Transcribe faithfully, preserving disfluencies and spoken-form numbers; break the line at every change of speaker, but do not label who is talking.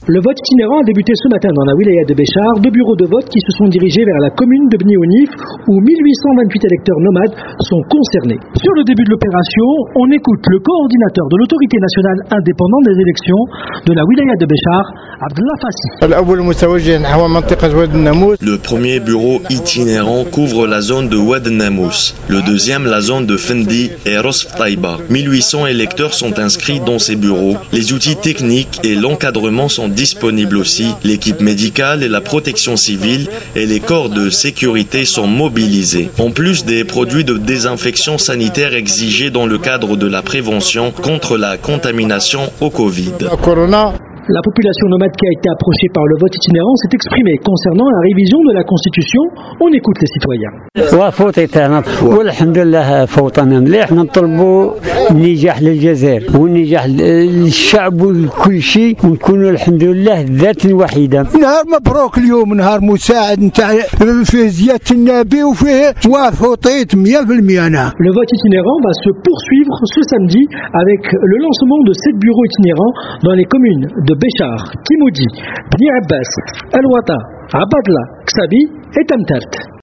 Le vote itinérant a débuté ce matin dans la wilaya de Béchar, deux bureaux de vote qui se sont dirigés vers la commune de Bni Ounif où mille huit cent vingt-huit électeurs nomades sont concernés. Sur le début de l'opération, on écoute le coordinateur de l'autorité nationale indépendante des élections de la wilaya de Béchar, Abdallah Fassi.
Le premier bureau itinérant couvre la zone de Oued Namous, le deuxième la zone de Fendi et Rosf Taïba. mille huit cents électeurs sont inscrits dans ces bureaux. Les outils techniques et l'encadrement sont disponibles aussi. L'équipe médicale et la protection civile et les corps de sécurité sont mobilisés. En plus des produits de désinfection sanitaire exigés dans le cadre de la prévention contre la contamination au Covid.
La population nomade qui a été approchée par le vote itinérant s'est exprimée concernant la révision de la Constitution. On écoute les citoyens.
والحمد لله فوطنا مليح نطلبوا النجاح للجزائر والنجاح للشعب وكل شيء ونكونوا الحمد لله ذات وحيدة.
نهار مبروك اليوم نهار مساعد نتاع في زيادة النبي وفيه وفوطيت مية بالمية أنا.
Le vote itinérant va se poursuivre ce samedi avec le lancement de sept bureaux itinérants dans les communes de Béchar, Kimoudi, Bni Abbas, El Ouata, Abadla, Ksabi et Tamtalt.